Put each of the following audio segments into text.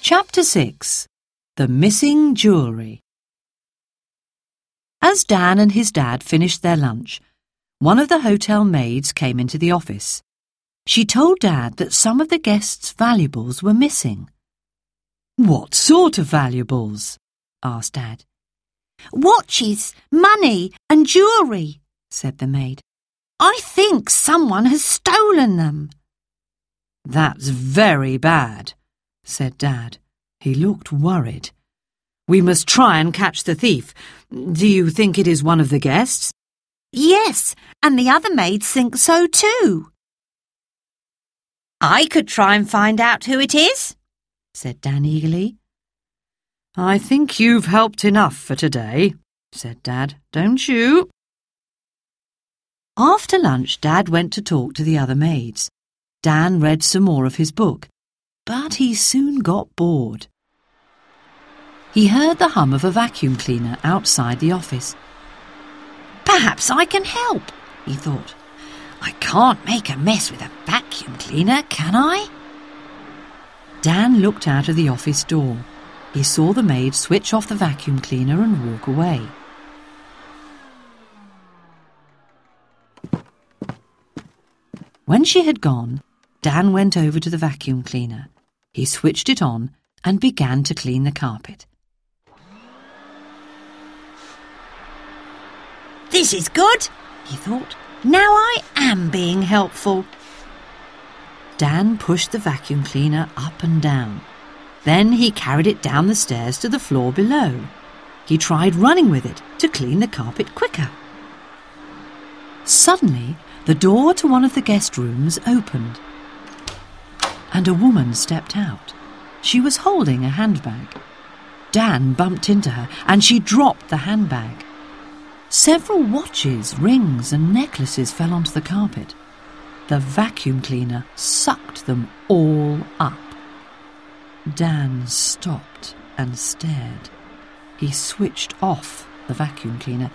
Chapter 6. The Missing Jewellery. As Dan and his dad finished their lunch, one of the hotel maids came into the office. She told Dad that some of the guests' valuables were missing. "What sort of valuables?" asked Dad. "Watches, money and jewellery," said the maid. "I think someone has stolen them." "That's very bad," said Dad. He looked worried. "We must try and catch the thief. Do you think it is one of the guests?" "Yes, and the other maids think so too." "I could try and find out who it is," said Dan eagerly. "I think you've helped enough for today," said Dad. "Don't you?" After lunch, Dad went to talk to the other maids. Dan read some more of his book, but he soon got bored. He heard the hum of a vacuum cleaner outside the office. "Perhaps I can help," he thought. "I can't make a mess with a vacuum cleaner, can I?" Dan looked out of the office door. He saw the maid switch off the vacuum cleaner and walk away. When she had gone, Dan went over to the vacuum cleaner. He switched it on and began to clean the carpet. "This is good," he thought. "Now I am being helpful." Dan pushed the vacuum cleaner up and down. Then he carried it down the stairs to the floor below. He tried running with it to clean the carpet quicker. Suddenly, the door to one of the guest rooms opened, and a woman stepped out. She was holding a handbag. Dan bumped into her, and she dropped the handbag. Several watches, rings, and necklaces fell onto the carpet. The vacuum cleaner sucked them all up. Dan stopped and stared. He switched off the vacuum cleaner.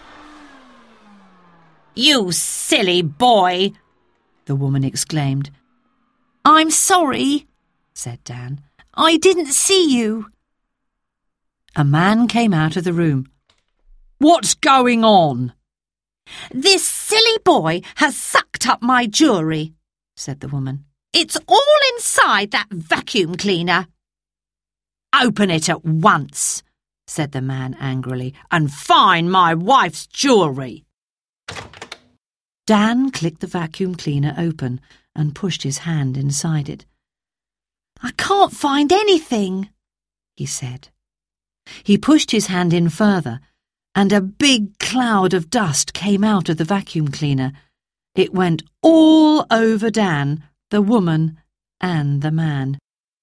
"You silly boy!" the woman exclaimed. "I'm sorry," said Dan. "I didn't see you." A man came out of the room. "What's going on?" "This silly boy has sucked up my jewellery," said the woman. "It's all inside that vacuum cleaner." "Open it at once," said the man angrily, "and find my wife's jewellery." Dan clicked the vacuum cleaner open and pushed his hand inside it. "I can't find anything," he said. He pushed his hand in further, and a big cloud of dust came out of the vacuum cleaner. It went all over Dan, the woman, and the man.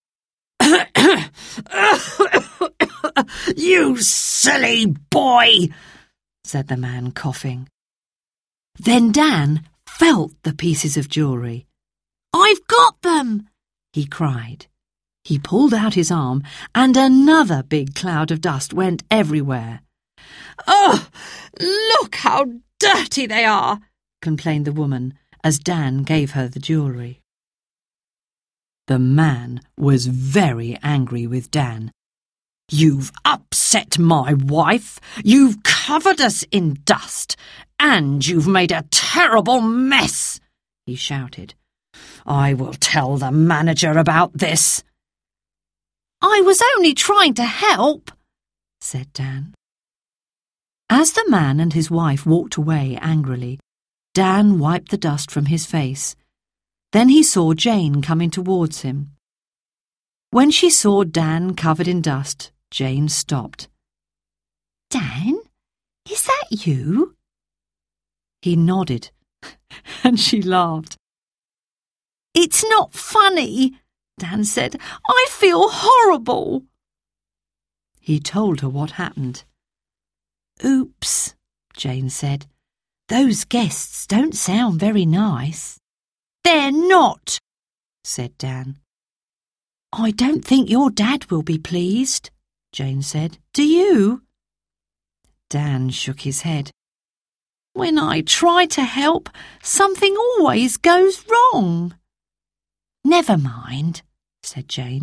"You silly boy," said the man, coughing. Then Dan felt the pieces of jewellery. "I've got them!" he cried. He pulled out his arm, and another big cloud of dust went everywhere. "Oh, look how dirty they are," complained the woman as Dan gave her the jewellery. The man was very angry with Dan. "You've upset my wife, you've covered us in dust, and you've made a terrible mess," he shouted. "I will tell the manager about this." "I was only trying to help," said Dan. As the man and his wife walked away angrily, Dan wiped the dust from his face. Then he saw Jane coming towards him. When she saw Dan covered in dust, Jane stopped. "Dan, is that you?" He nodded, and she laughed. "It's not funny," Dan said. "I feel horrible." He told her what happened. "Oops," Jane said. "Those guests don't sound very nice." "They're not," said Dan. "I don't think your dad will be pleased," Jane said. "Do you?" Dan shook his head. "When I try to help, something always goes wrong." "Never mind," said Jane.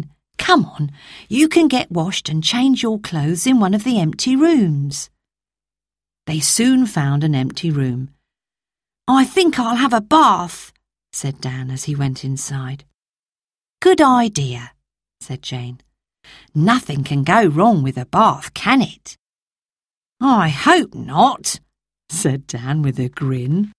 Come on, you can get washed and change your clothes in one of the empty rooms. They soon found an empty room. I think I'll have a bath, said Dan as he went inside. Good idea, said Jane. Nothing can go wrong with a bath, can it? I hope not, said Dan with a grin.